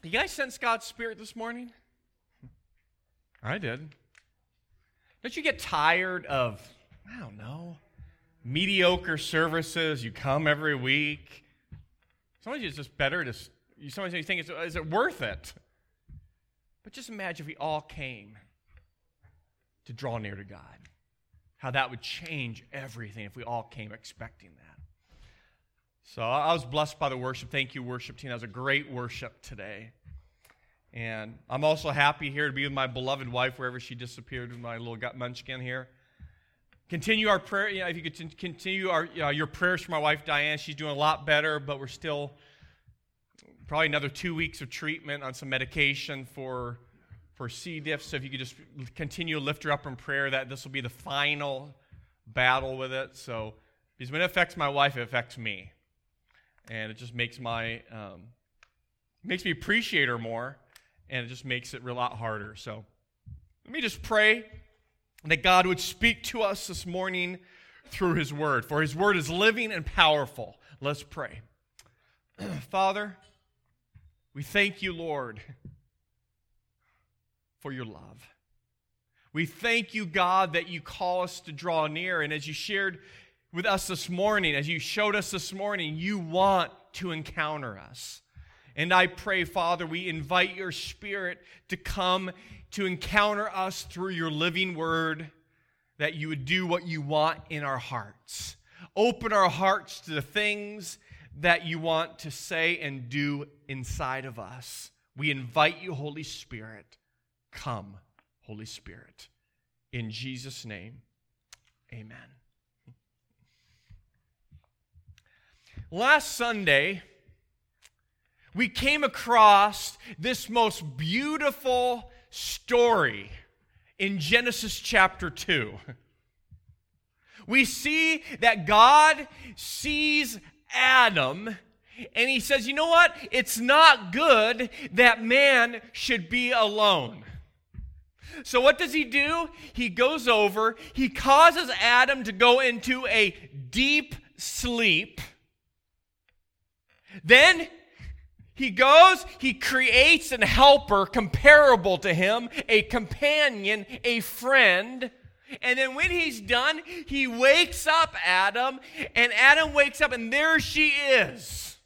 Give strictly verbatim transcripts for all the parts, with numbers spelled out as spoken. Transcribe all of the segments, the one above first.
You guys sense God's Spirit this morning? I did. Don't you get tired of, I don't know, mediocre services? You come every week. Sometimes it's just better to, sometimes you think, is it worth it? But just imagine if we all came to draw near to God. How that would change everything if we all came expecting that. So I was blessed by the worship. Thank you, worship team. That was a great worship today. And I'm also happy here to be with my beloved wife wherever she disappeared with my little gut munchkin here. Continue our prayer. You know, if you could continue our you know, your prayers for my wife, Diane. She's doing a lot better, but we're still probably another two weeks of treatment on some medication for, for C. diff. So if you could just continue to lift her up in prayer, that this will be the final battle with it. So because when it affects my wife, it affects me. And it just makes my um, makes me appreciate her more, and it just makes it a lot harder. So let me just pray that God would speak to us this morning through His Word, for His Word is living and powerful. Let's pray. Father, we thank you, Lord, for your love. We thank you, God, that you call us to draw near, and as you shared with us this morning, as you showed us this morning, you want to encounter us. And I pray, Father, we invite your Spirit to come to encounter us through your living word, that you would do what you want in our hearts. Open our hearts to the things that you want to say and do inside of us. We invite you, Holy Spirit. Come, Holy Spirit. In Jesus' name, amen. Last Sunday, we came across this most beautiful story in Genesis chapter two. We see that God sees Adam, and he says, you know what? It's not good that man should be alone. So what does he do? He goes over, he causes Adam to go into a deep sleep. Then he goes, he creates a helper comparable to him, a companion, a friend. And then when he's done, he wakes up Adam, and Adam wakes up, and there she is.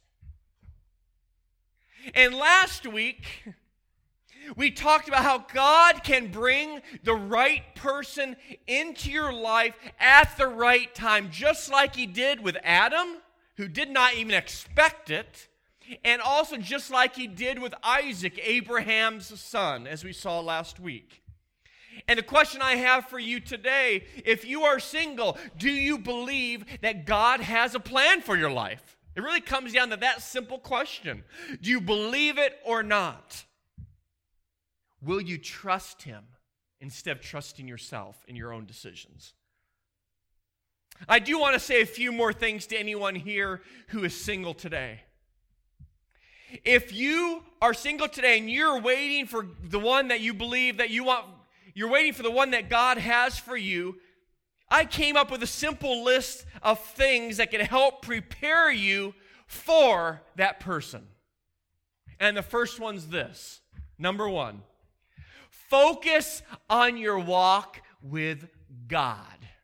And last week, we talked about how God can bring the right person into your life at the right time, just like he did with Adam, who did not even expect it, and also just like he did with Isaac, Abraham's son, as we saw last week. And the question I have for you today, if you are single, do you believe that God has a plan for your life? It really comes down to that simple question. Do you believe it or not? Will you trust him instead of trusting yourself in your own decisions? I do want to say a few more things to anyone here who is single today. If you are single today and you're waiting for the one that you believe that you want, you're waiting for the one that God has for you, I came up with a simple list of things that can help prepare you for that person. And the first one's this. Number one, focus on your walk with God.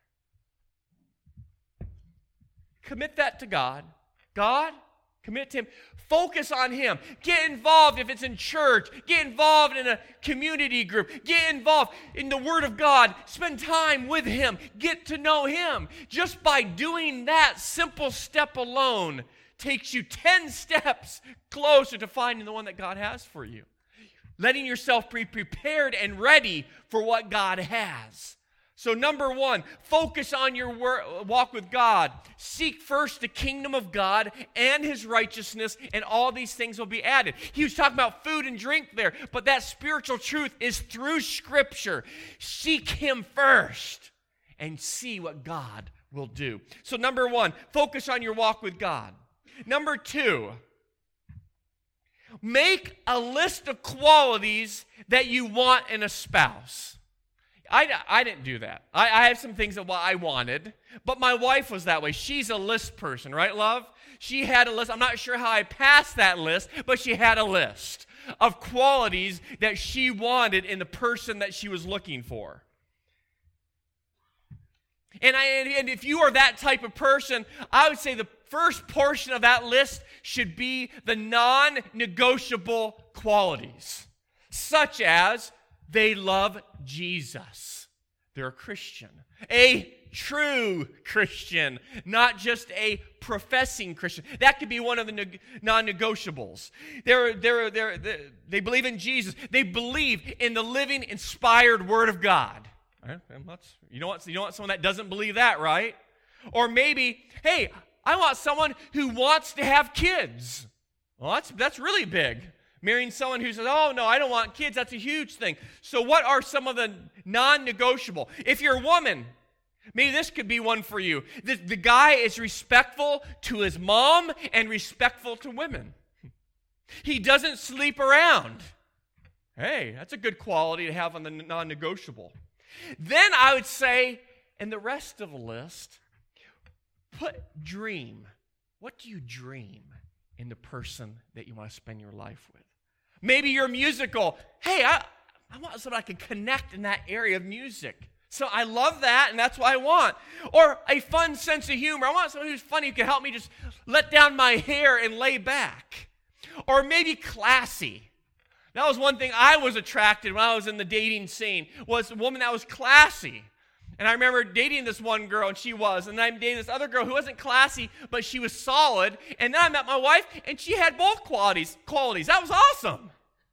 Commit that to God. God, commit to him. Focus on him. Get involved if it's in church. Get involved in a community group. Get involved in the Word of God. Spend time with him. Get to know him. Just by doing that simple step alone takes you ten steps closer to finding the one that God has for you. Letting yourself be prepared and ready for what God has. So number one, focus on your walk with God. Seek first the kingdom of God and his righteousness, and all these things will be added. He was talking about food and drink there, but that spiritual truth is through Scripture. Seek him first and see what God will do. So number one, focus on your walk with God. Number two, make a list of qualities that you want in a spouse. I, I didn't do that. I, I had some things that well, I wanted, but my wife was that way. She's a list person, right, love? She had a list. I'm not sure how I passed that list, but she had a list of qualities that she wanted in the person that she was looking for. And, I, and if you are that type of person, I would say the first portion of that list should be the non-negotiable qualities, such as they love Jesus. They're a Christian, a true Christian, not just a professing Christian. That could be one of the neg- non-negotiables. They're, they're, they're, they're, they believe in Jesus. They believe in the living, inspired Word of God. You don't want, you don't want someone that doesn't believe that, right? Or maybe, hey, I want someone who wants to have kids. Well, that's, that's really big. Marrying someone who says, oh, no, I don't want kids, that's a huge thing. So what are some of the non-negotiable? If you're a woman, maybe this could be one for you. The, the guy is respectful to his mom and respectful to women. He doesn't sleep around. Hey, that's a good quality to have on the non-negotiable. Then I would say, in the rest of the list, put dream. What do you dream in the person that you want to spend your life with? Maybe you're musical. Hey, I, I want someone I can connect in that area of music. So I love that, and that's what I want. Or a fun sense of humor. I want someone who's funny who can help me just let down my hair and lay back. Or maybe classy. That was one thing I was attracted when I was in the dating scene, was a woman that was classy. And I remember dating this one girl, and she was. And then I dated this other girl who wasn't classy, but she was solid. And then I met my wife, and she had both qualities. qualities. That was awesome.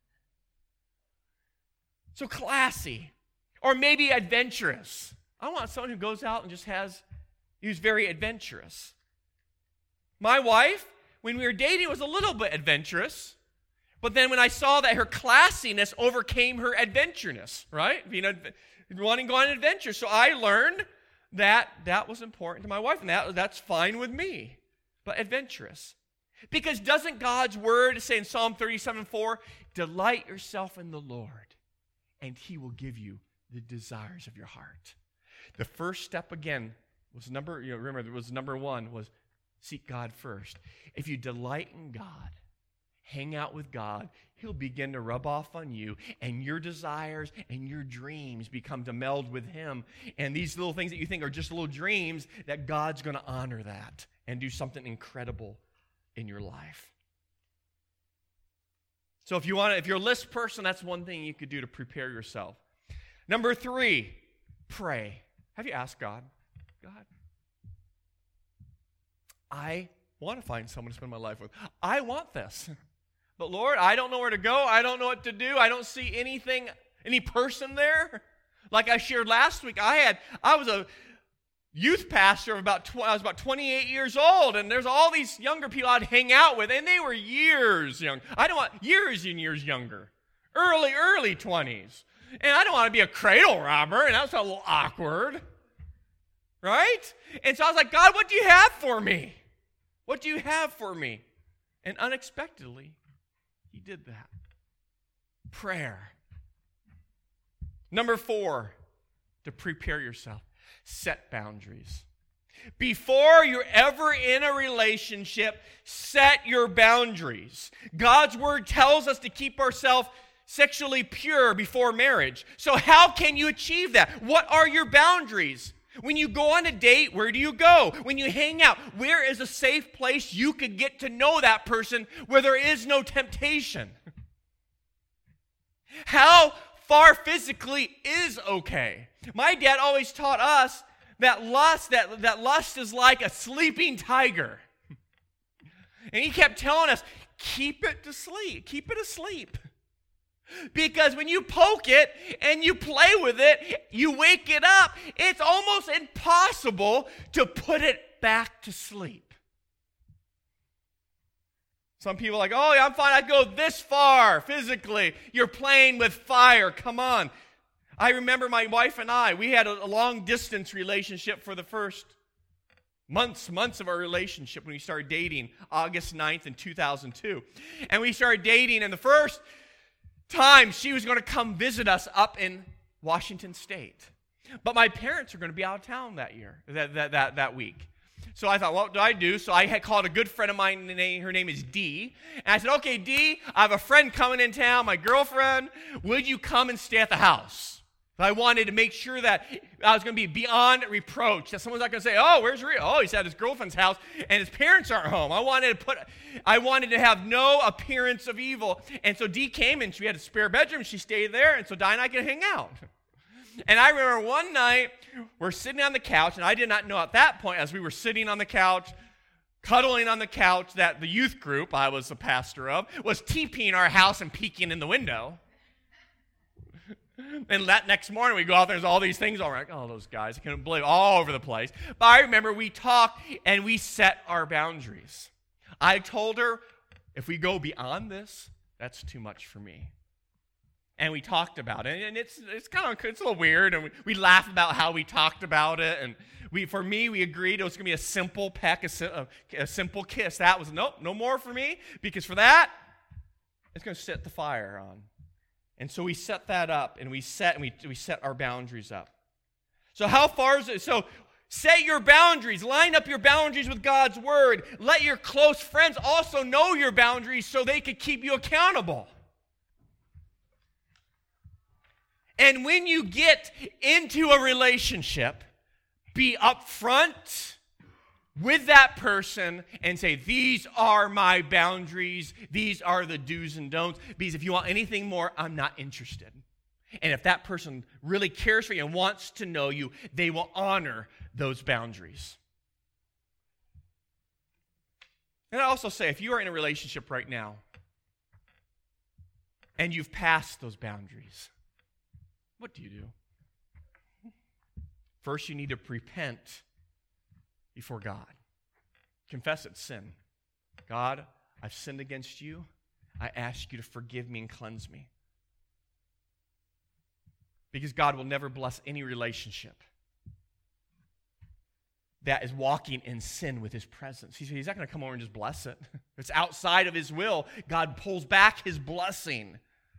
So classy. Or maybe adventurous. I want someone who goes out and just has, who's very adventurous. My wife, when we were dating, was a little bit adventurous. But then when I saw that her classiness overcame her adventureness, right? Being a, wanting to go on an adventure. So I learned that that was important to my wife, and that, that's fine with me. But adventurous. Because doesn't God's word say in Psalm thirty-seven four, delight yourself in the Lord, and he will give you the desires of your heart. The first step, again, was number, you know, remember, it was number one, was seek God first. If you delight in God, hang out with God, he'll begin to rub off on you, and your desires and your dreams become to meld with him. And these little things that you think are just little dreams, that God's going to honor that and do something incredible in your life. So if you want to, if you're a list person, that's one thing you could do to prepare yourself. Number three, pray. Have you asked God, God, I want to find someone to spend my life with. I want this. But Lord, I don't know where to go. I don't know what to do. I don't see anything, any person there. Like I shared last week, I had, I was a youth pastor of about, tw- I was about twenty-eight years old, and there's all these younger people I'd hang out with, and they were years young. I don't want years and years younger. Early, early twenties. And I don't want to be a cradle robber, and that was a little awkward. Right? And so I was like, God, what do you have for me? What do you have for me? And unexpectedly, he did that. Prayer. Number four, to prepare yourself, set boundaries. Before you're ever in a relationship, set your boundaries. God's word tells us to keep ourselves sexually pure before marriage. So how can you achieve that? What are your boundaries? When you go on a date, where do you go? When you hang out, where is a safe place you could get to know that person where there is no temptation? How far physically is okay? My dad always taught us that lust, that, that lust is like a sleeping tiger. And he kept telling us, keep it to sleep, keep it asleep. Because when you poke it and you play with it, you wake it up, it's almost impossible to put it back to sleep. Some people are like, oh, yeah, I'm fine. I go this far physically. You're playing with fire. Come on. I remember my wife and I, we had a long-distance relationship for the first months, months of our relationship when we started dating, August ninth in two thousand two. And we started dating, and the first time she was going to come visit us up in Washington State. But my parents are going to be out of town that year, that, that, that, that week. So I thought, what do I do? So I had called a good friend of mine, her name is Dee. And I said, okay, Dee, I have a friend coming in town, my girlfriend. Would you come and stay at the house? I wanted to make sure that I was going to be beyond reproach, that someone's not going to say, oh, where's Rio? Oh, he's at his girlfriend's house, and his parents aren't home. I wanted to put, I wanted to have no appearance of evil. And so Dee came, and she had a spare bedroom. She stayed there, and so Di and I could hang out. And I remember one night, we're sitting on the couch, and I did not know at that point, as we were sitting on the couch, cuddling on the couch, that the youth group I was a pastor of was TPing our house and peeking in the window. And that next morning, we go out there, there's all these things all around. Oh, those guys, I couldn't believe, all over the place. But I remember we talked, and we set our boundaries. I told her, if we go beyond this, that's too much for me. And we talked about it, and it's it's kind of it's a little weird, and we, we laugh about how we talked about it. And we, for me, we agreed it was going to be a simple peck, a, a simple kiss. That was, nope, no more for me, because for that, it's going to set the fire on. And so we set that up, and we set and we we set our boundaries up. So how far is it? So set your boundaries. Line up your boundaries with God's word. Let your close friends also know your boundaries so they can keep you accountable. And when you get into a relationship, be upfront with that person and say, these are my boundaries. These are the do's and don'ts. Because if you want anything more, I'm not interested. And if that person really cares for you and wants to know you, they will honor those boundaries. And I also say, if you are in a relationship right now and you've passed those boundaries, what do you do? First, you need to repent before God. Confess it's sin. God, I've sinned against you. I ask you to forgive me and cleanse me. Because God will never bless any relationship that is walking in sin with his presence. He's, he's not going to come over and just bless it. If it's outside of his will, God pulls back his blessing.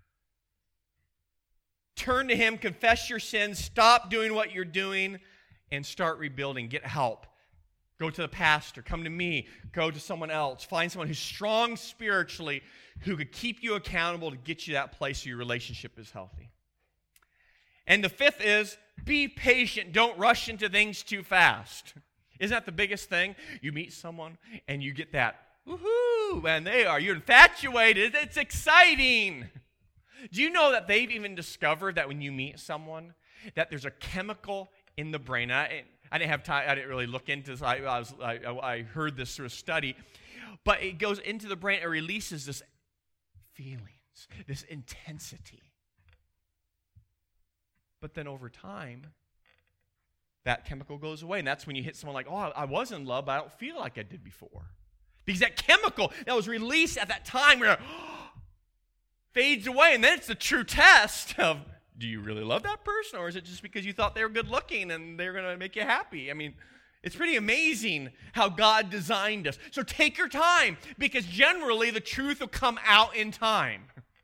Turn to him, confess your sins, stop doing what you're doing, and start rebuilding. Get help. Go to the pastor. Come to me. Go to someone else. Find someone who's strong spiritually who could keep you accountable to get you that place so your relationship is healthy. And the fifth is be patient. Don't rush into things too fast. Isn't that the biggest thing? You meet someone and you get that, woohoo, and they are, you're infatuated. It's exciting. Do you know that they've even discovered that when you meet someone, that there's a chemical in the brain? I, I didn't have time. I didn't really look into this. I, I, was, I, I heard this through a study. But it goes into the brain. It releases this feelings, this intensity. But then over time, that chemical goes away. And that's when you hit someone like, oh, I was in love, but I don't feel like I did before. Because that chemical that was released at that time where, oh, fades away, and then it's the true test of, do you really love that person, or is it just because you thought they were good looking and they were going to make you happy? I mean, it's pretty amazing how God designed us. So take your time, because generally the truth will come out in time.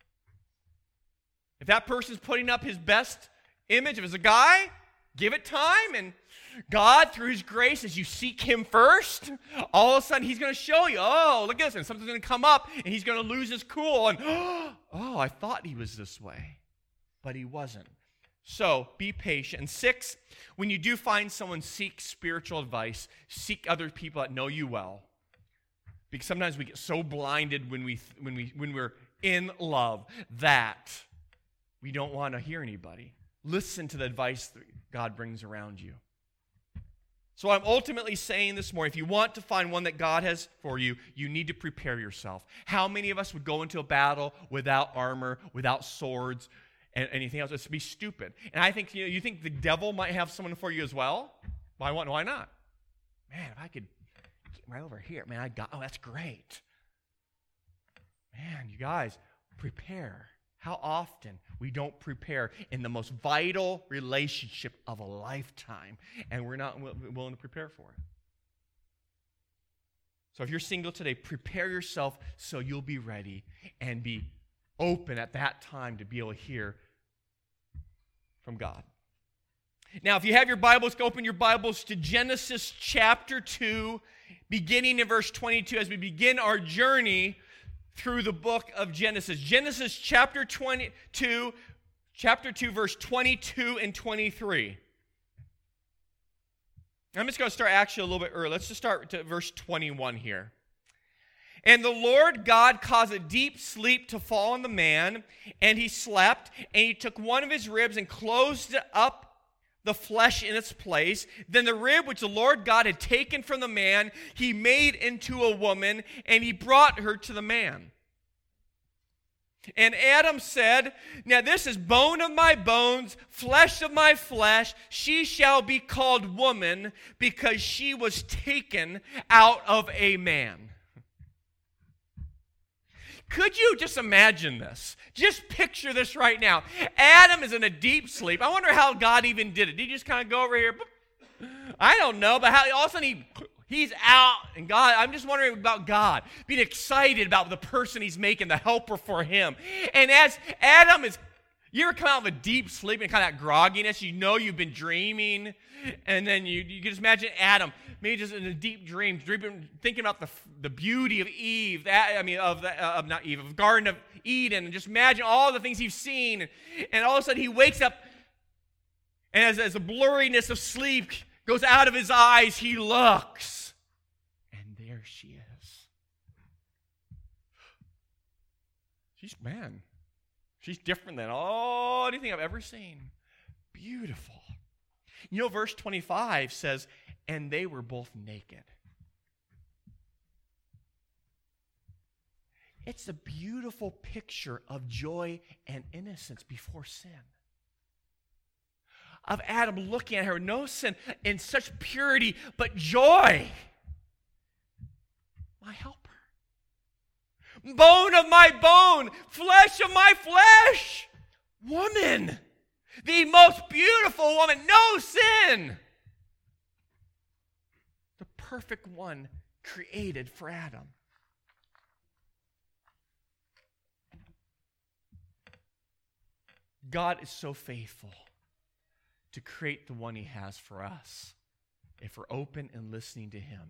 If that person's putting up his best image, if it's a guy, give it time, and God, through his grace, as you seek him first, all of a sudden he's going to show you, oh, look at this, and something's going to come up, and he's going to lose his cool, and oh, I thought he was this way, but he wasn't. So be patient. And six, when you do find someone, seek spiritual advice. Seek other people that know you well, because sometimes we get so blinded when we when we when we're in love that we don't want to hear anybody. Listen to the advice that God brings around you. So I'm ultimately saying this morning, if you want to find one that God has for you, you need to prepare yourself. How many of us would go into a battle without armor, without swords, and anything else? It's to be stupid. And I think, you know, you think the devil might have someone for you as well? Why, why not? Man, if I could get right over here, man, I got, oh, that's great. Man, you guys, prepare. How often we don't prepare in the most vital relationship of a lifetime, and we're not willing to prepare for it. So if you're single today, prepare yourself so you'll be ready and be open at that time to be able to hear from God. Now, if you have your Bibles, open your Bibles to Genesis chapter two, beginning in verse twenty-two, as we begin our journey through the book of Genesis. Genesis chapter twenty-two, chapter two, verse twenty-two and twenty-three. I'm just going to start actually a little bit early. Let's just start to verse twenty-one here. And the Lord God caused a deep sleep to fall on the man, and he slept, and he took one of his ribs and closed up the flesh in its place. Then the rib which the Lord God had taken from the man, he made into a woman, and he brought her to the man. And Adam said, now this is bone of my bones, flesh of my flesh. She shall be called woman, because she was taken out of a man. Could you just imagine this? Just picture this right now. Adam is in a deep sleep. I wonder how God even did it. Did he just kind of go over here? I don't know, but how all of a sudden he, he's out. And God, I'm just wondering about God, being excited about the person he's making, the helper for him. And as Adam is, you ever come out of a deep sleep and kind of that grogginess? You know you've been dreaming. And then you, you can just imagine Adam, maybe just in a deep dream, dreaming, thinking about the, the beauty of Eve, that, I mean, of, the, uh, of not Eve, of the Garden of Eden, and just imagine all the things he's seen. And all of a sudden he wakes up, and as, as the blurriness of sleep goes out of his eyes, he looks. And there she is. She's, man, she's different than all anything I've ever seen. Beautiful. You know, verse twenty-five says, and they were both naked. It's a beautiful picture of joy and innocence before sin. Of Adam looking at her, no sin, in such purity, but joy. My helper. Bone of my bone, flesh of my flesh. Woman. The most beautiful woman, no sin. The perfect one created for Adam. God is so faithful to create the one he has for us if we're open and listening to him.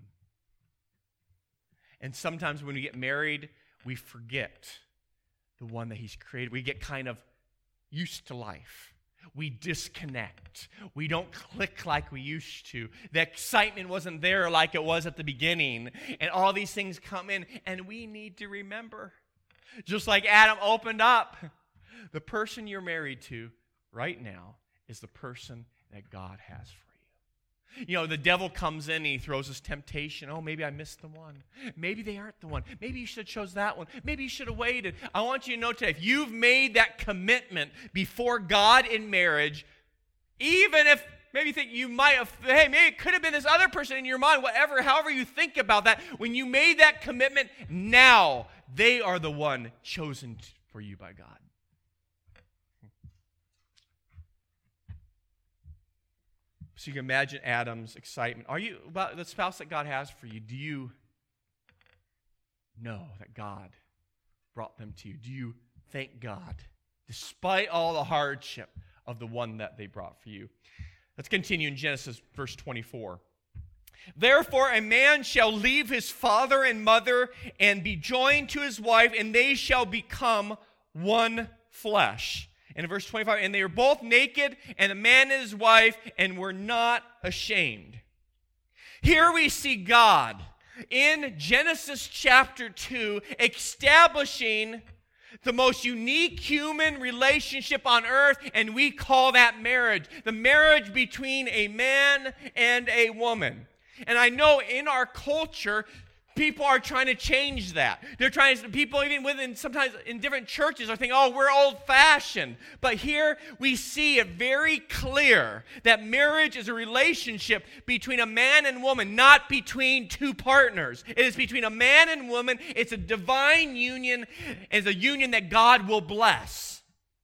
And sometimes when we get married, we forget the one that he's created. We get kind of used to life. We disconnect. We don't click like we used to. The excitement wasn't there like it was at the beginning. And all these things come in, and we need to remember. Just like Adam opened up, the person you're married to right now is the person that God has for you. You know, the devil comes in and he throws his temptation. Oh, maybe I missed the one. Maybe they aren't the one. Maybe you should have chose that one. Maybe you should have waited. I want you to know today, if you've made that commitment before God in marriage, even if maybe you think you might have, hey, maybe it could have been this other person in your mind, whatever, however you think about that, when you made that commitment, now they are the one chosen for you by God. So you can imagine Adam's excitement. Are you, about the spouse that God has for you, do you know that God brought them to you? Do you thank God, despite all the hardship of the one that they brought for you? Let's continue in Genesis verse twenty-four. Therefore a man shall leave his father and mother and be joined to his wife, and they shall become one flesh. And in verse twenty-five, and they were both naked, and the man and his wife, and were not ashamed. Here we see God in Genesis chapter two establishing the most unique human relationship on earth, and we call that marriage. The marriage between a man and a woman. And I know in our culture, people are trying to change that. They're trying to, people even within, sometimes in different churches are thinking, oh, we're old-fashioned. But here we see it very clear that marriage is a relationship between a man and woman, not between two partners. It is between a man and woman. It's a divine union. It's a union that God will bless.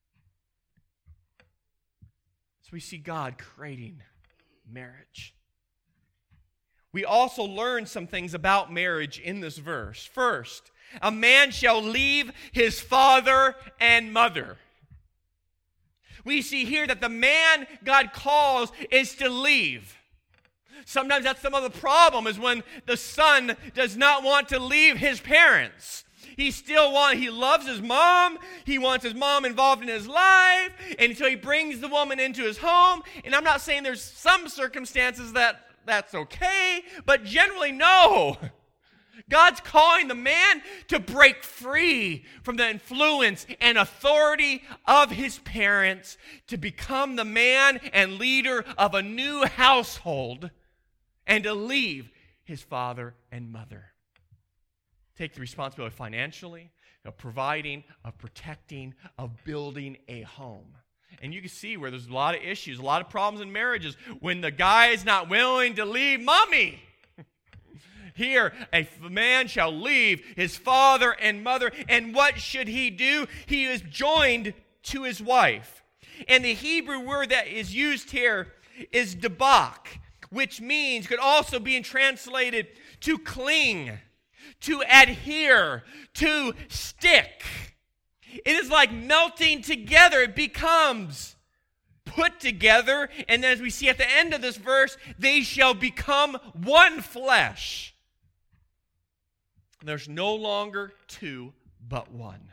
So we see God creating marriage. We also learn some things about marriage in this verse. First, a man shall leave his father and mother. We see here that the man God calls is to leave. Sometimes that's some of the problem, is when the son does not want to leave his parents. He still wants, he loves his mom. He wants his mom involved in his life. And so he brings the woman into his home. And I'm not saying there's some circumstances that that's okay, but generally, no. God's calling the man to break free from the influence and authority of his parents, to become the man and leader of a new household, and to leave his father and mother. Take the responsibility financially, of providing, of protecting, of building a home. And you can see where there's a lot of issues, a lot of problems in marriages when the guy is not willing to leave mommy. Here, a man shall leave his father and mother, and what should he do? He is joined to his wife. And the Hebrew word that is used here is debak, which means, could also be translated to cling, to adhere, to stick. It is like melting together. It becomes put together. And then as we see at the end of this verse, they shall become one flesh. There's no longer two, but one.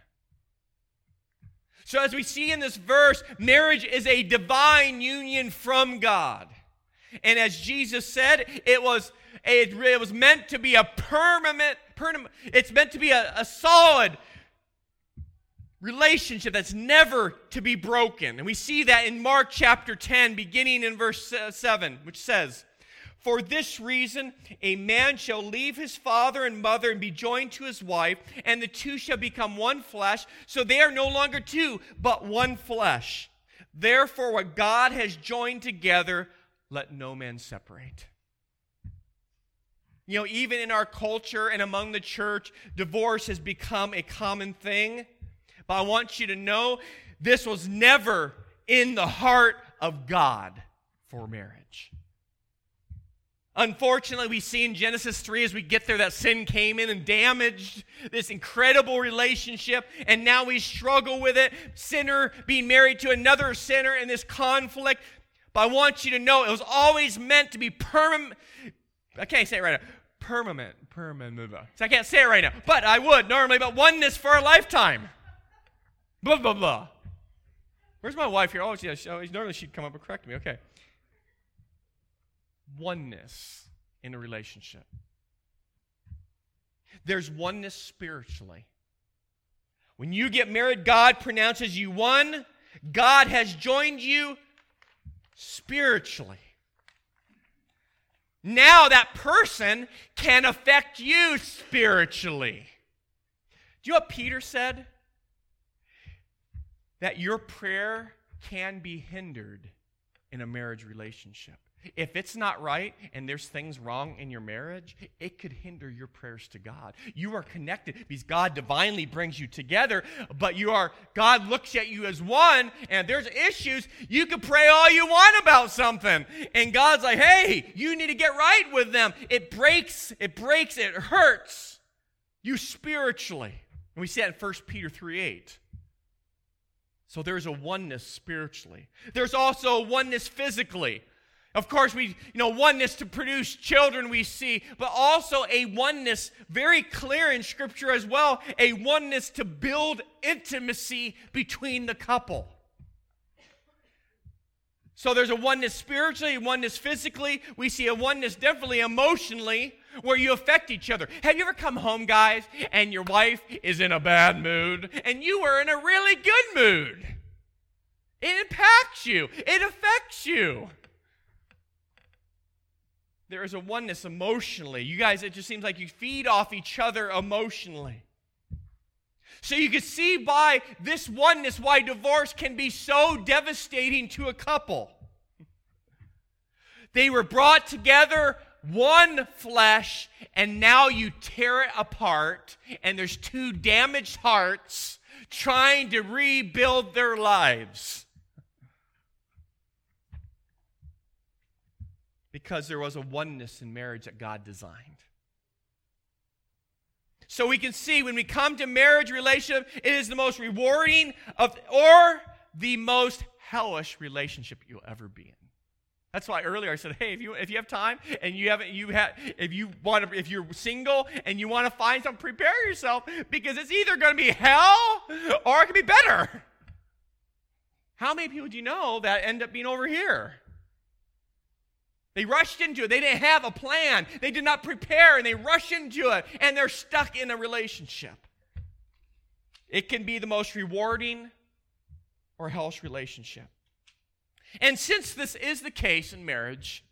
So as we see in this verse, marriage is a divine union from God. And as Jesus said, it was it, it was meant to be a permanent, permanent it's meant to be a, a solid relationship that's never to be broken. And we see that in Mark chapter ten, beginning in verse seven, which says, "For this reason, a man shall leave his father and mother and be joined to his wife, and the two shall become one flesh. So they are no longer two, but one flesh. Therefore, what God has joined together, let no man separate." You know, even in our culture and among the church, divorce has become a common thing. But I want you to know, this was never in the heart of God for marriage. Unfortunately, we see in Genesis three, as we get there, that sin came in and damaged this incredible relationship, and now we struggle with it. Sinner being married to another sinner, and this conflict. But I want you to know, it was always meant to be permanent. I can't say it right now. Permanent. Permanent. So I can't say it right now, but I would normally. But oneness for a lifetime. Blah, blah, blah. Where's my wife here? Oh, yeah, she, oh, normally she'd come up and correct me. Okay. Oneness in a relationship. There's oneness spiritually. When you get married, God pronounces you one. God has joined you spiritually. Now that person can affect you spiritually. Do you know what Peter said? That your prayer can be hindered in a marriage relationship. If it's not right and there's things wrong in your marriage, it could hinder your prayers to God. You are connected because God divinely brings you together, but you are God looks at you as one, and there's issues. You can pray all you want about something, and God's like, hey, you need to get right with them. It breaks, it breaks, it hurts you spiritually. And we see that in First Peter three eight. So there's a oneness spiritually. There's also a oneness physically. Of course, we, you know, oneness to produce children we see, but also a oneness, very clear in Scripture as well, a oneness to build intimacy between the couple. So there's a oneness spiritually, a oneness physically. We see a oneness definitely emotionally, where you affect each other. Have you ever come home, guys, and your wife is in a bad mood, and you are in a really good mood? It impacts you. It affects you. There is a oneness emotionally. You guys, it just seems like you feed off each other emotionally. So you can see by this oneness why divorce can be so devastating to a couple. They were brought together, one flesh, and now you tear it apart, and there's two damaged hearts trying to rebuild their lives. Because there was a oneness in marriage that God designed. So we can see when we come to marriage relationship, it is the most rewarding of, or the most hellish relationship you'll ever be in. That's why earlier I said, hey, if you if you have time and you haven't you have if you want to if you're single and you want to find something, prepare yourself, because it's either going to be hell or it can be better. How many people do you know that end up being over here? They rushed into it. They didn't have a plan. They did not prepare, and they rush into it, and they're stuck in a relationship. It can be the most rewarding or hellish relationship. And since this is the case in marriage,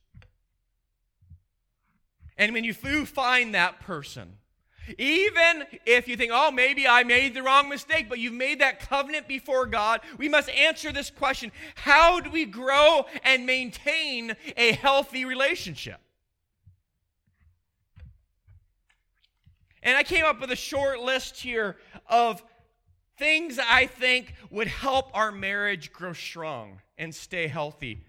and when you do find that person, even if you think, oh, maybe I made the wrong mistake, but you've made that covenant before God, we must answer this question: how do we grow and maintain a healthy relationship? And I came up with a short list here of things I think would help our marriage grow strong and stay healthy.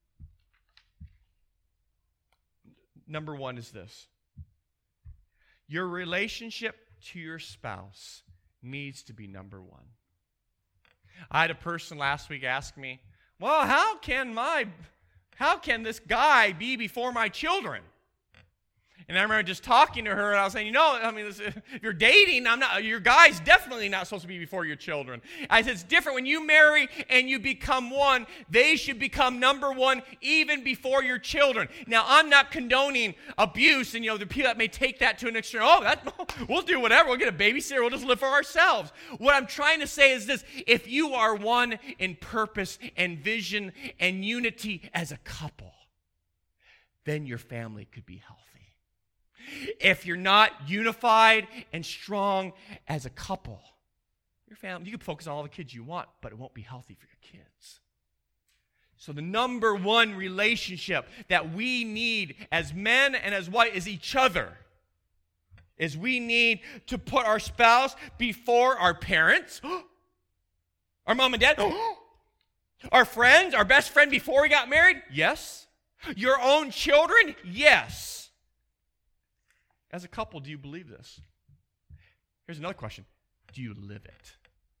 Number one is this: your relationship to your spouse needs to be number one. I had a person last week ask me, well, how can my, how can this guy be before my children? And I remember just talking to her, and I was saying, you know, I mean, if you're dating, I'm not, your guy's definitely not supposed to be before your children. I said, it's different. When you marry and you become one, they should become number one even before your children. Now, I'm not condoning abuse, and, you know, the people that may take that to an extreme. Oh, that, we'll do whatever. We'll get a babysitter. We'll just live for ourselves. What I'm trying to say is this: if you are one in purpose and vision and unity as a couple, then your family could be healthy. If you're not unified and strong as a couple, your family, you can focus on all the kids you want, but it won't be healthy for your kids. So the number one relationship that we need as men and as wives is each other. Is we need to put our spouse before our parents, our mom and dad, our friends, our best friend before we got married. Yes. Your own children. Yes. As a couple, do you believe this? Here's another question. Do you live it?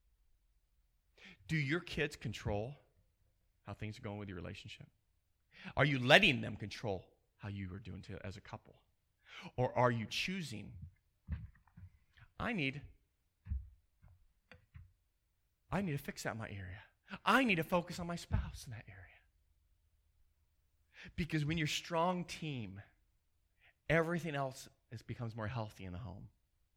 Do your kids control how things are going with your relationship? Are you letting them control how you are doing to, as a couple? Or are you choosing, I need, I need to fix that in my area. I need to focus on my spouse in that area. Because when you're a strong team, everything else is, becomes more healthy in the home.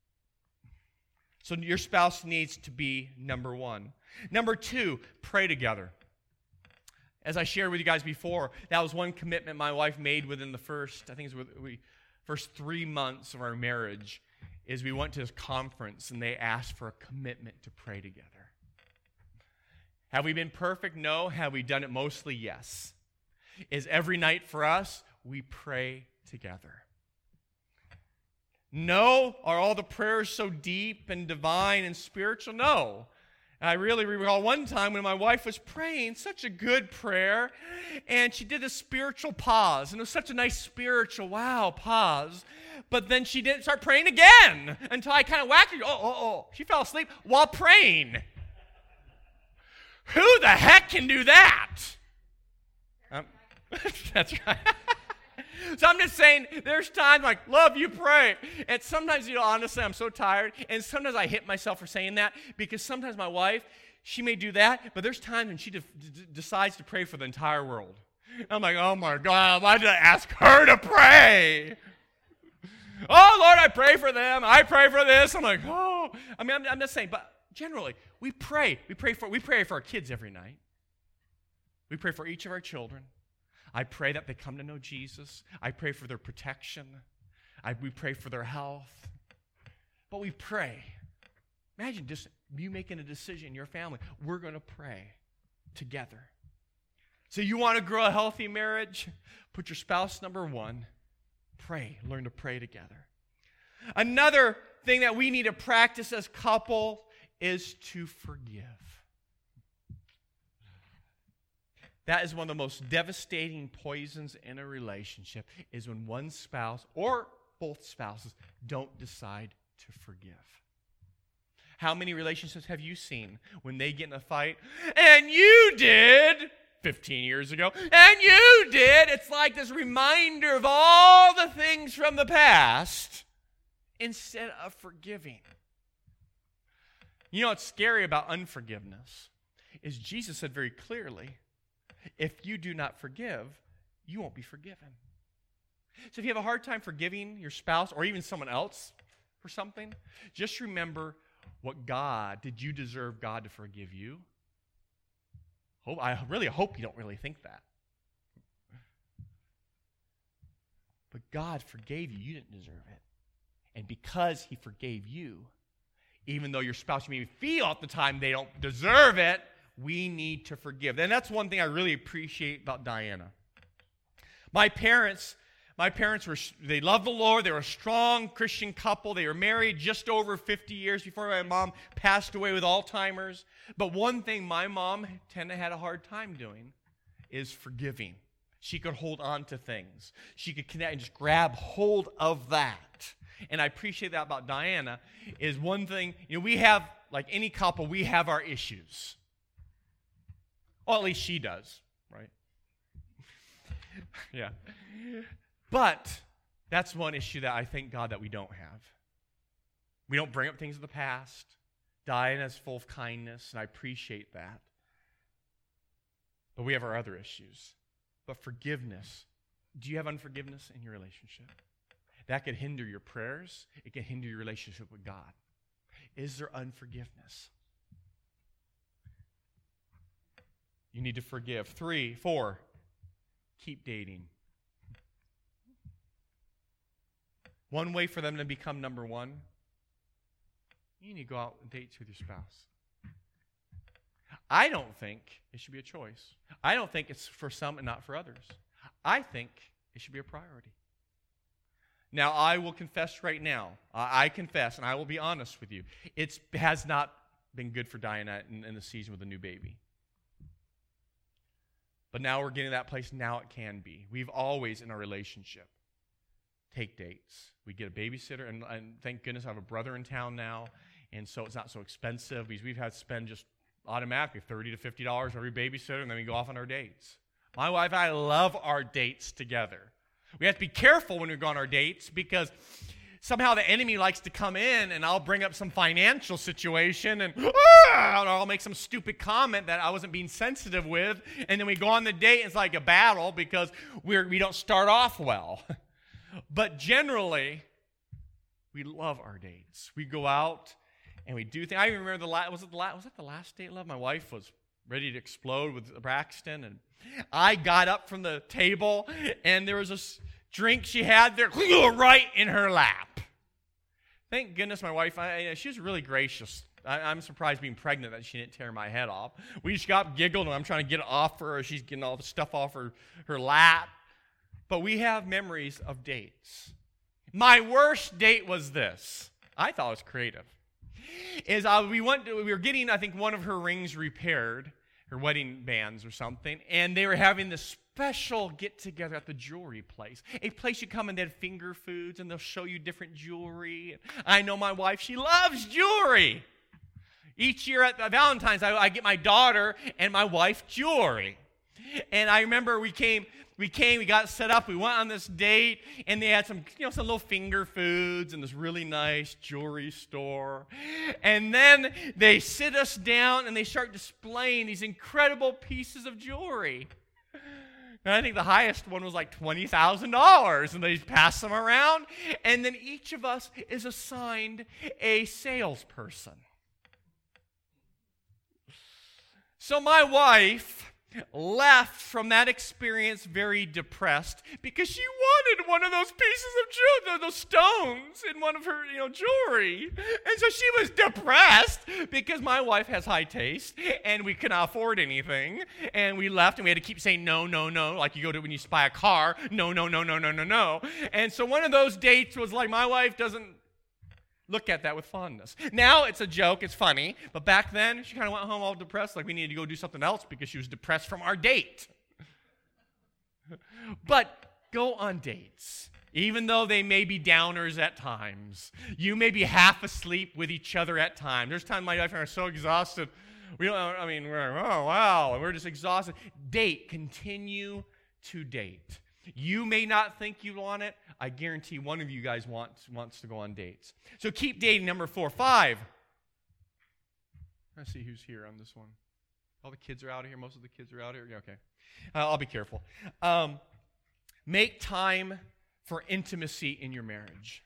So your spouse needs to be number one. Number two, pray together. As I shared with you guys before, that was one commitment my wife made within the first, I think it was we, first three months of our marriage, is we went to this conference and they asked for a commitment to pray together. Have we been perfect? No. Have we done it mostly? Yes. Is every night for us, we pray together. No. Are all the prayers so deep and divine and spiritual? No. And I really recall one time when my wife was praying such a good prayer, and she did a spiritual pause, and it was such a nice spiritual, wow, pause. But then she didn't start praying again until I kind of whacked her. Oh, oh, oh. She fell asleep while praying. Who the heck can do that? Um, that's right. So I'm just saying, there's times like, love, you pray. And sometimes, you know, honestly, I'm so tired. And sometimes I hit myself for saying that, because sometimes my wife, she may do that, but there's times when she de- de- decides to pray for the entire world. I'm like, oh my God, why did I ask her to pray? Oh, Lord, I pray for them. I pray for this. I'm like, oh. I mean, I'm, I'm just saying, but generally, we pray. We pray for we pray for our kids every night. We pray for each of our children. I pray that they come to know Jesus. I pray for their protection. I, we pray for their health. But we pray. Imagine just you making a decision in your family. We're going to pray together. So you want to grow a healthy marriage? Put your spouse number one. Pray. Learn to pray together. Another thing that we need to practice as couples is to forgive. That is one of the most devastating poisons in a relationship, is when one spouse or both spouses don't decide to forgive. How many relationships have you seen when they get in a fight? And you did fifteen years ago. And you did. It's like this reminder of all the things from the past instead of forgiving. You know what's scary about unforgiveness is Jesus said very clearly, if you do not forgive, you won't be forgiven. So if you have a hard time forgiving your spouse or even someone else for something, just remember what God, did you deserve God to forgive you? Hope, I really hope you don't really think that. But God forgave you. You didn't deserve it. And because he forgave you, even though your spouse, you may feel at the time they don't deserve it, we need to forgive. And that's one thing I really appreciate about Diana. My parents, my parents were, they loved the Lord. They were a strong Christian couple. They were married just over fifty years before my mom passed away with Alzheimer's. But one thing my mom tended to have a hard time doing is forgiving. She could hold on to things. She could connect and just grab hold of that. And I appreciate that about Diana is one thing, you know, we have, like any couple, we have our issues. Well, at least she does, right? Yeah. But that's one issue that I thank God that we don't have. We don't bring up things of the past. Diana's full of kindness, and I appreciate that. But we have our other issues. But forgiveness, do you have unforgiveness in your relationship? That could hinder your prayers. It can hinder your relationship with God. Is there unforgiveness? You need to forgive. Three, four, keep dating. One way for them to become number one, you need to go out and date with your spouse. I don't think it should be a choice. I don't think it's for some and not for others. I think it should be a priority. Now, I will confess right now, I, I confess, and I will be honest with you, it has not been good for Diana in, in the season with a new baby. But now we're getting to that place, now it can be. We've always, in our relationship, take dates. We get a babysitter, and, and thank goodness I have a brother in town now, and so it's not so expensive because we've had to spend just automatically thirty to fifty dollars every babysitter, and then we go off on our dates. My wife and I love our dates together. We have to be careful when we go on our dates because somehow the enemy likes to come in and I'll bring up some financial situation and, ah, and I'll make some stupid comment that I wasn't being sensitive with, and then we go on the date and it's like a battle because we're, we don't start off well. But generally, we love our dates. We go out and we do things. I even remember the last, was it the last, was it the last date love? My wife was ready to explode with Braxton, and I got up from the table, and there was a drink she had there right in her lap. Thank goodness my wife, I, she was really gracious. I, I'm surprised being pregnant that she didn't tear my head off. We just got up, giggled, and I'm trying to get it off her. She's getting all the stuff off her, her lap. But we have memories of dates. My worst date was this. I thought it was creative. Is uh, we went to, we were getting, I think, one of her rings repaired, her wedding bands or something, and they were having this special get-together at the jewelry place, a place you come and they had finger foods, and they'll show you different jewelry. I know my wife, she loves jewelry. Each year at Valentine's, I, I get my daughter and my wife jewelry. And I remember we came, we came, we got set up, we went on this date, and they had some, you know, some little finger foods in this really nice jewelry store. And then they sit us down and they start displaying these incredible pieces of jewelry. And I think the highest one was like twenty thousand dollars, and they pass them around, and then each of us is assigned a salesperson. So my wife left from that experience very depressed because she wanted one of those pieces of jewelry, those stones in one of her, you know, jewelry. And so she was depressed because my wife has high taste and we cannot afford anything. And we left and we had to keep saying no, no, no, like you go to when you buy a car, no, no, no, no, no, no, no. And so one of those dates was like my wife doesn't look at that with fondness. Now it's a joke, it's funny, but back then she kind of went home all depressed, like we needed to go do something else because she was depressed from our date. But go on dates. Even though they may be downers at times. You may be half asleep with each other at times. There's times my wife and I are so exhausted. We don't, I mean, we're like, oh, wow, and we're just exhausted. Date. Continue to date. You may not think you want it. I guarantee one of you guys wants, wants to go on dates. So keep dating. Number four. Five. Let's see who's here on this one. All the kids are out of here. Most of the kids are out here. Yeah, okay. Uh, I'll be careful. Um, make time for intimacy in your marriage.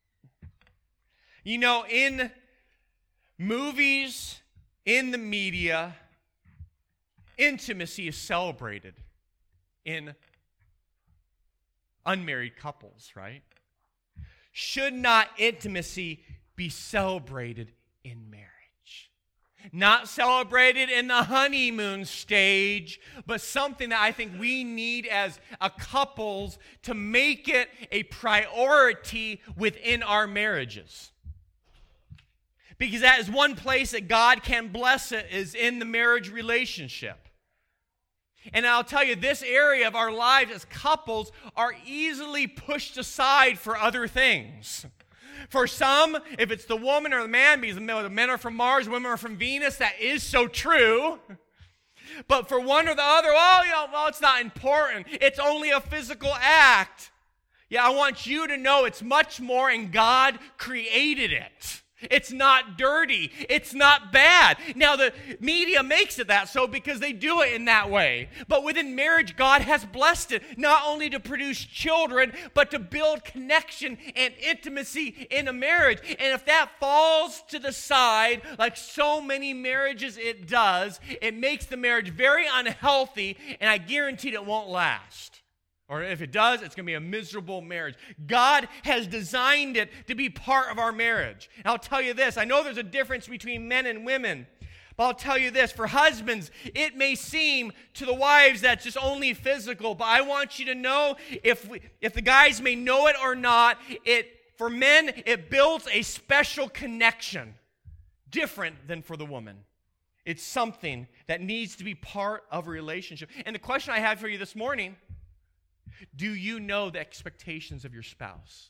You know, in movies, in the media, intimacy is celebrated in unmarried couples, right? Should not intimacy be celebrated in marriage? Not celebrated in the honeymoon stage, but something that I think we need as a couples to make it a priority within our marriages. Because that is one place that God can bless it, is in the marriage relationship. And I'll tell you, this area of our lives as couples are easily pushed aside for other things. For some, if it's the woman or the man, because the men are from Mars, women are from Venus, that is so true. But for one or the other, oh, you know, well, it's not important. It's only a physical act. Yeah, I want you to know it's much more, and God created it. It's not dirty. It's not bad. Now, the media makes it that so because they do it in that way. But within marriage, God has blessed it not only to produce children, but to build connection and intimacy in a marriage. And if that falls to the side, like so many marriages it does, it makes the marriage very unhealthy, and I guarantee it won't last. Or if it does, it's going to be a miserable marriage. God has designed it to be part of our marriage. And I'll tell you this. I know there's a difference between men and women. But I'll tell you this. For husbands, it may seem to the wives that's just only physical. But I want you to know, if we, if the guys may know it or not, it for men, it builds a special connection. Different than for the woman. It's something that needs to be part of a relationship. And the question I have for you this morning, do you know the expectations of your spouse?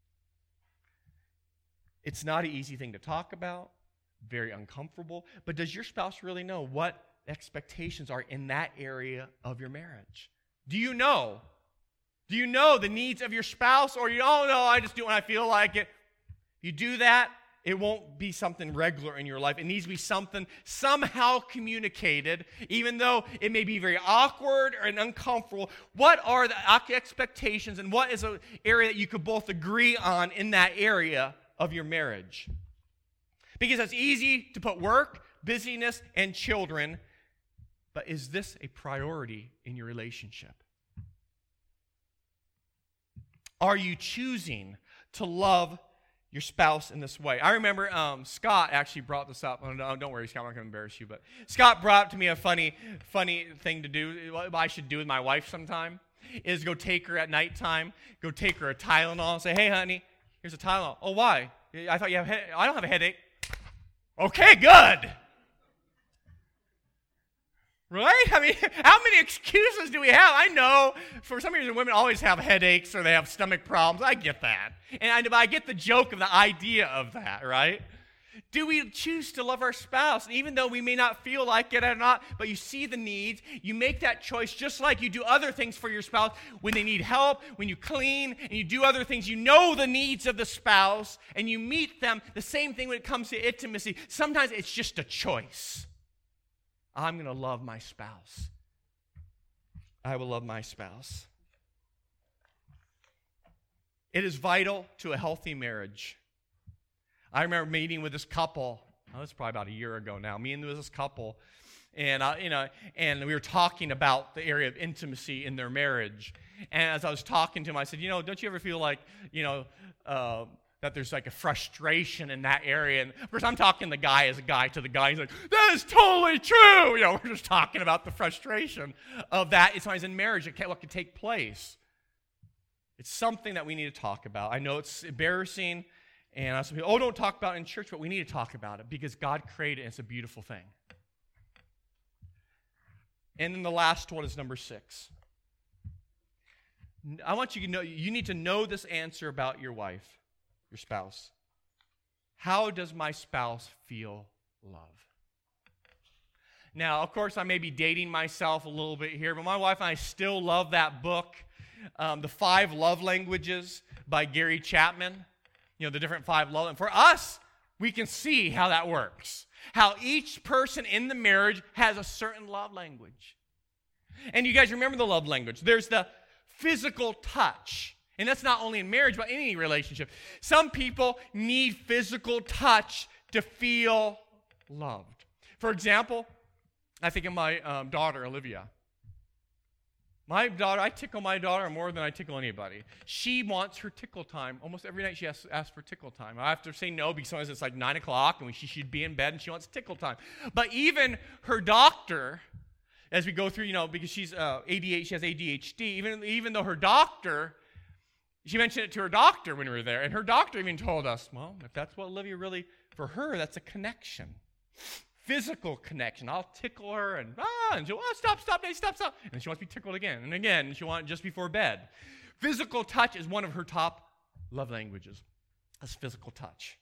It's not an easy thing to talk about, very uncomfortable, but does your spouse really know what expectations are in that area of your marriage? Do you know? Do you know the needs of your spouse, or you don't know, I just do it when I feel like it? You do that, it won't be something regular in your life. It needs to be something somehow communicated, even though it may be very awkward and uncomfortable. What are the expectations, and what is an area that you could both agree on in that area of your marriage? Because it's easy to put work, busyness, and children, but is this a priority in your relationship? Are you choosing to love your spouse in this way? I remember um, Scott actually brought this up. Oh, no, don't worry, Scott, I'm not going to embarrass you. But Scott brought up to me a funny, funny thing to do, what I should do with my wife sometime, is go take her at nighttime, go take her a Tylenol and say, hey, honey, here's a Tylenol. Oh, why? I thought you have a headache. I don't have a headache. Okay, good. Right? I mean, how many excuses do we have? I know for some reason women always have headaches or they have stomach problems. I get that. And I, I get the joke of the idea of that, right? Do we choose to love our spouse, even though we may not feel like it or not, but you see the needs, you make that choice just like you do other things for your spouse. When they need help, when you clean, and you do other things, you know the needs of the spouse, and you meet them. The same thing when it comes to intimacy. Sometimes it's just a choice. I'm going to love my spouse. I will love my spouse. It is vital to a healthy marriage. I remember meeting with this couple. Oh, that's probably about a year ago now. Me and this couple, and uh, you know, and we were talking about the area of intimacy in their marriage. And as I was talking to him, I said, you know, don't you ever feel like, you know, uh, that there's like a frustration in that area? And of course, I'm talking the guy as a guy to the guy. He's like, that is totally true. You know, we're just talking about the frustration of that. It's always in marriage, what could take place. It's something that we need to talk about. I know it's embarrassing, and I say, oh, don't talk about it in church, but we need to talk about it because God created it, and it's a beautiful thing. And then the last one is number six. I want you to know, you need to know this answer about your wife, your spouse. How does my spouse feel love? Now, of course, I may be dating myself a little bit here, but my wife and I still love that book, um, The Five Love Languages by Gary Chapman. You know, the different five love languages. For us, we can see how that works. How each person in the marriage has a certain love language. And you guys remember the love language. There's the physical touch. And that's not only in marriage, but any relationship. Some people need physical touch to feel loved. For example, I think of my um, daughter, Olivia. My daughter, I tickle my daughter more than I tickle anybody. She wants her tickle time. Almost every night she asks, asks for tickle time. I have to say no because sometimes it's like nine o'clock and she should be in bed and she wants tickle time. But even her doctor, as we go through, you know, because she's uh, A D H D, she has A D H D, even, even though her doctor, she mentioned it to her doctor when we were there, and her doctor even told us, well, if that's what Olivia really, for her, that's a connection. Physical connection. I'll tickle her and, ah, and she'll, oh, stop, stop, stop, stop. And she wants to be tickled again and again, and she wants it just before bed. Physical touch is one of her top love languages. That's physical touch.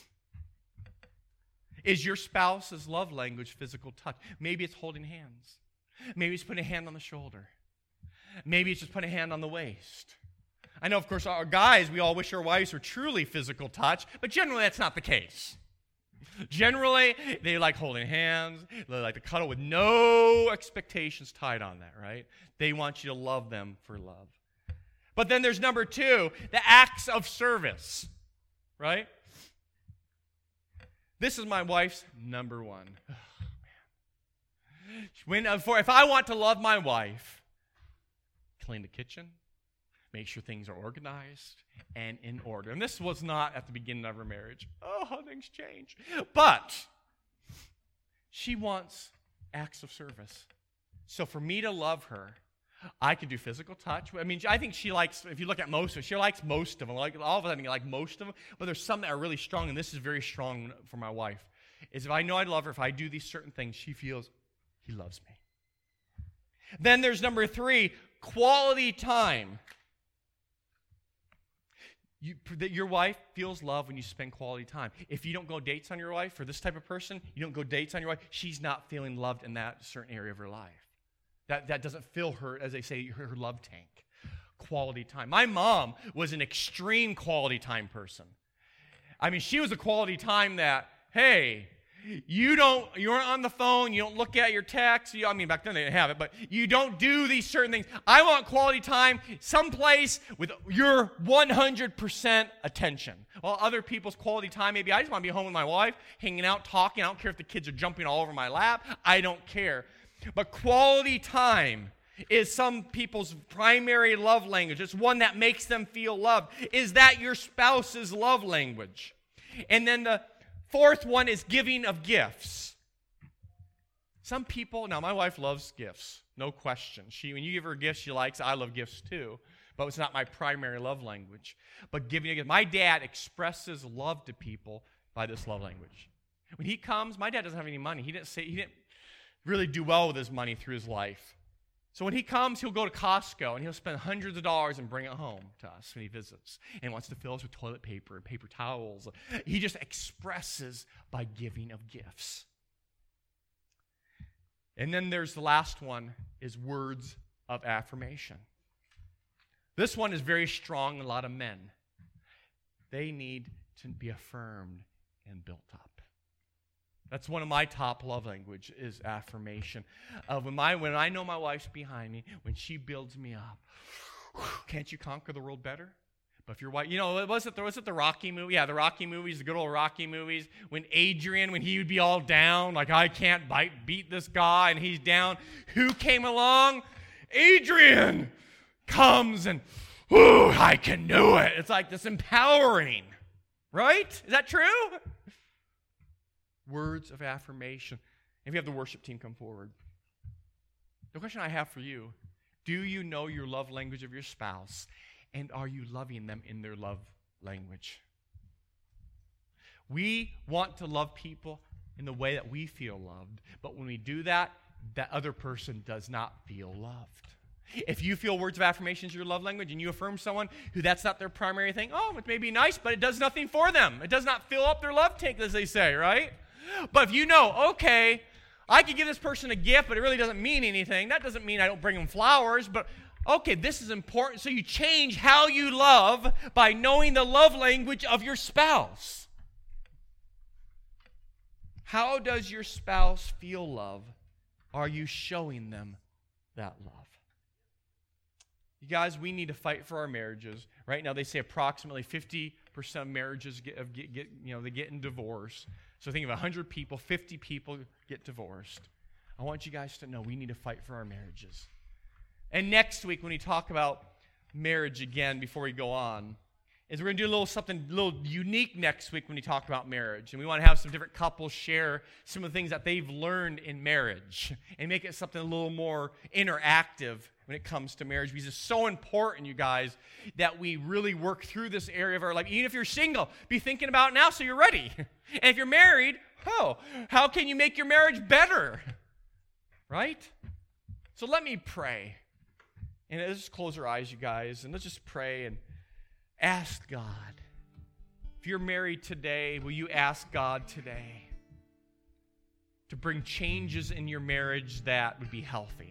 Is your spouse's love language physical touch? Maybe it's holding hands. Maybe it's putting a hand on the shoulder. Maybe it's just putting a hand on the waist. I know, of course, our guys, we all wish our wives were truly physical touch, but generally that's not the case. Generally, they like holding hands. They like to cuddle with no expectations tied on that, right? They want you to love them for love. But then there's number two, the acts of service, right? This is my wife's number one. Oh, man. When, uh, for, if I want to love my wife, clean the kitchen, make sure things are organized and in order. And this was not at the beginning of her marriage. Oh, how things change. But she wants acts of service. So for me to love her, I can do physical touch. I mean, I think she likes, if you look at most of them, she likes most of them. Like all of them, I think I like most of them. But there's some that are really strong, and this is very strong for my wife, is if I know I love her, if I do these certain things, she feels he loves me. Then there's number three, quality time. You, that your wife feels love when you spend quality time. If you don't go dates on your wife, for this type of person, you don't go dates on your wife, she's not feeling loved in that certain area of her life. That, that doesn't fill her, as they say, her, her love tank. Quality time. My mom was an extreme quality time person. I mean, she was a quality time that, hey, you don't, you aren't on the phone, you don't look at your texts. You, I mean, back then they didn't have it, but you don't do these certain things. I want quality time someplace with your one hundred percent attention. While other people's quality time, maybe I just want to be home with my wife, hanging out, talking. I don't care if the kids are jumping all over my lap. I don't care. But quality time is some people's primary love language. It's one that makes them feel loved. Is that your spouse's love language? And then the fourth one is giving of gifts. Some people, now my wife loves gifts, no question. She, when you give her gifts, she likes, I love gifts too, but it's not my primary love language. But giving a gift, my dad expresses love to people by this love language. When he comes, my dad doesn't have any money. He didn't say, he didn't really do well with his money through his life. So when he comes, he'll go to Costco and he'll spend hundreds of dollars and bring it home to us when he visits and wants to fill us with toilet paper and paper towels. He just expresses by giving of gifts. And then there's the last one, is words of affirmation. This one is very strong in a lot of men. They need to be affirmed and built up. That's one of my top love language is affirmation. Uh, when, my, when I know my wife's behind me, when she builds me up, can't you conquer the world better? But if your wife, you know, was it, the, was it the Rocky movie? Yeah, the Rocky movies, the good old Rocky movies. When Adrian, when he would be all down, like, I can't bite, beat this guy, and he's down. Who came along? Adrian comes and, ooh, I can do it. It's like this empowering, right? Is that true? Words of affirmation. If you have the worship team come forward. The question I have for you, do you know your love language of your spouse, and are you loving them in their love language? We want to love people in the way that we feel loved, but when we do that, that other person does not feel loved. If you feel words of affirmation is your love language and you affirm someone who that's not their primary thing, oh, it may be nice, but it does nothing for them. It does not fill up their love tank, as they say, right? But if you know, okay, I could give this person a gift, but it really doesn't mean anything. That doesn't mean I don't bring them flowers, but okay, this is important. So you change how you love by knowing the love language of your spouse. How does your spouse feel love? Are you showing them that love? You guys, we need to fight for our marriages. Right now, they say approximately fifty percent of marriages get, get, get you know, they get in divorce. So think of one hundred people, fifty people get divorced. I want you guys to know we need to fight for our marriages. And next week, when we talk about marriage again, before we go on, is we're going to do a little something a little unique next week when we talk about marriage. And we want to have some different couples share some of the things that they've learned in marriage and make it something a little more interactive when it comes to marriage, because it's so important, you guys, that we really work through this area of our life. Even if you're single, be thinking about it now so you're ready. And if you're married, oh, how can you make your marriage better? Right? So let me pray. And let's just close our eyes, you guys, and let's just pray and ask God. If you're married today, will you ask God today to bring changes in your marriage that would be healthy?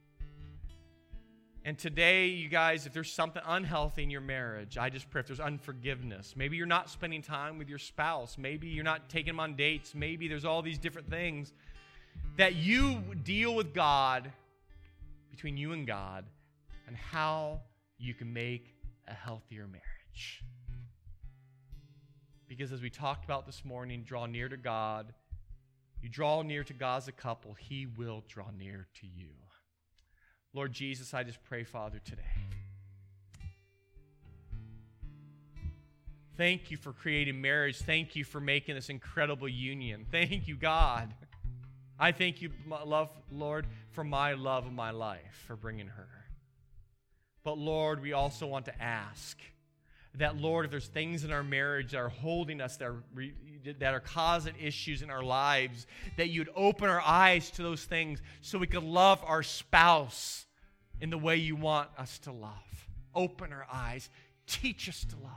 And today, you guys, if there's something unhealthy in your marriage, I just pray if there's unforgiveness. Maybe you're not spending time with your spouse. Maybe you're not taking them on dates. Maybe there's all these different things that you deal with God, between you and God, and how you can make a healthier marriage. Because as we talked about this morning, draw near to God. You draw near to God as a couple, He will draw near to you. Lord Jesus, I just pray, Father, today. Thank you for creating marriage. Thank you for making this incredible union. Thank you, God. I thank you, love, Lord, for my love of my life, for bringing her. But, Lord, we also want to ask that, Lord, if there's things in our marriage that are holding us, that are, that are causing issues in our lives, that you'd open our eyes to those things so we could love our spouse in the way you want us to love. Open our eyes. Teach us to love.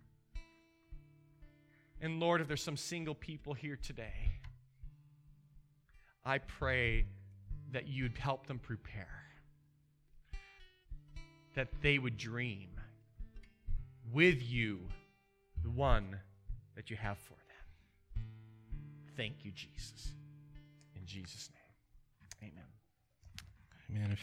And, Lord, if there's some single people here today, I pray that you'd help them prepare, that they would dream with you the one that you have for them. Thank you, Jesus. In Jesus' name, amen. Amen.